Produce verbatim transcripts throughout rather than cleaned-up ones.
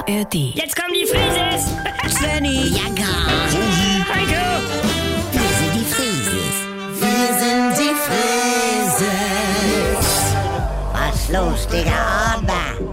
R D. Jetzt kommen die Frieses! Svenny, Ja, gar. Heiko! Wir sind die Frieses. wir sind die Frises. Was los, Digga, aber?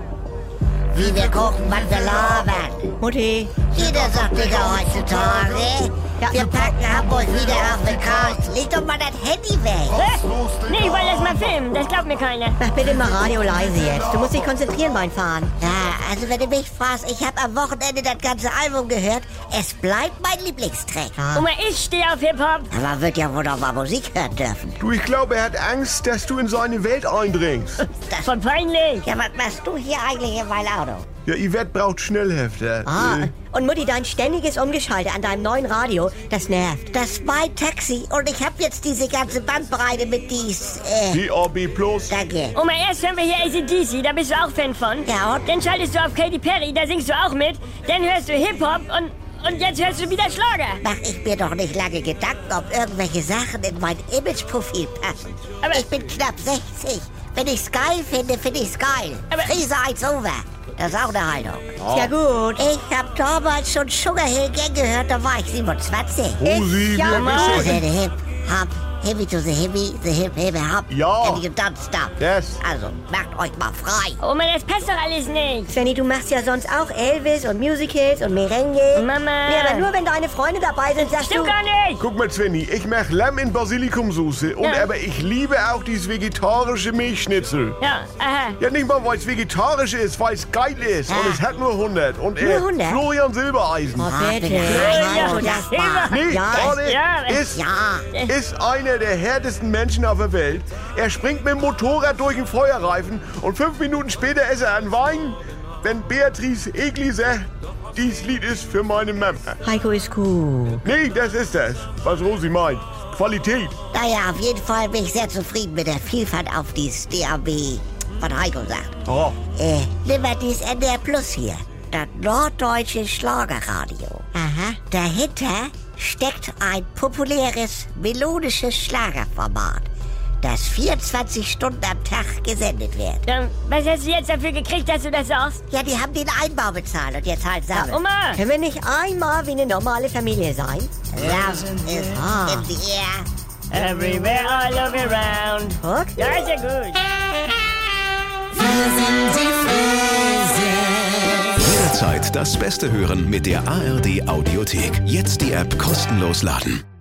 Wie wir gucken, wann wir labern. Mutti, Jeder sagt, Digga, heutzutage. Ja. Wir packen Hamburg wieder auf den Kurs. Leg doch mal das Handy weg. Hä? Nee, ich wollte das mal filmen. Das glaubt mir keiner. mach bitte mal Radio leise jetzt. Du musst dich konzentrieren beim Fahren. Ja, also wenn du mich fragst, ich habe am Wochenende das ganze Album gehört. Es bleibt mein Lieblingstrack. Oma, ich stehe auf Hip-Hop. Aber man wird ja wohl noch mal Musik hören dürfen. Du, ich glaube, er hat Angst, dass du in seine Welt eindringst. Das, Voll peinlich. ja, was machst du hier eigentlich in meinem Auto? Ja, Yvette braucht Schnellhefte. Ah, Äh, und Mutti, dein ständiges Umgeschalte an deinem neuen Radio, das nervt. Das ist mein Taxi und ich habe jetzt diese ganze Bandbreite mit dies, äh, D A B Plus. danke. Oma, erst hören wir hier A C D C, da bist du auch Fan von. Ja, und? Dann schaltest du auf Katy Perry, da singst du auch mit. Dann hörst du Hip-Hop und, und jetzt hörst du wieder Schlager. Mach ich mir doch nicht lange Gedanken, ob irgendwelche Sachen in mein Imageprofil passen. Aber- ich bin knapp sechzig. Wenn ich's geil finde, finde ich's geil. Aber- Friese eins over. Das ist auch eine Haltung. Ja gut. Ich hab damals schon Sugar Hill Gang gehört, da war ich siebenundzwanzig. Rosi, ja, wie alt bist Also du? the hip, hop, hippie to the hippie, the hip, hip, hop. Ja. And you don't stop. Das. Also, macht euch mal frei. Oma, das passt doch alles nicht. Svenny, du machst ja sonst auch Elvis und Musicals und Merengue. Mama. Nee, aber nur wenn deine Freunde dabei sind, sagst Stimmt du... gar nicht. Guck mal, Svenny, ich mach Lamm in Basilikumsoße. Und Ja. aber ich liebe auch dieses vegetarische Milchschnitzel. Ja, aha. Ja, nicht mal, weil es vegetarisch ist, weil es geil ist. Ja. Und es hat nur hundert. Und Nur äh, hundert? Florian Silbereisen. Oh, bitte. Ja, Oh, ja, das war... Nee, Ja, Arne ja. ist, Ja. ist einer der härtesten Menschen auf der Welt. Er springt mit dem Motorrad durch den Feuerreifen und fünf Minuten später ist er an Wein, wenn Beatrice Egli sagt, dies Lied ist für meine Mama. Heiko ist cool. Nee, das ist das, was Rosi meint. Qualität. Naja, auf jeden Fall bin ich sehr zufrieden mit der Vielfalt auf dieses D A B, was Heiko sagt. Oh. Äh, nimm mal dieses N D R Plus hier. Das norddeutsche Schlagerradio. Aha. Dahinter steckt ein populäres, melodisches Schlagerformat, das vierundzwanzig Stunden am Tag gesendet wird. Dann, was hast du jetzt dafür gekriegt, dass du das sagst? Ja, die haben den Einbau bezahlt und jetzt halt sammeln. Oma! Können wir nicht einmal wie eine normale Familie sein? Love is Ah. in the air. Everywhere I look around. Guck. Ja, ist ja gut. Jederzeit das Beste hören mit der A R D Audiothek. Jetzt die App kostenlos laden.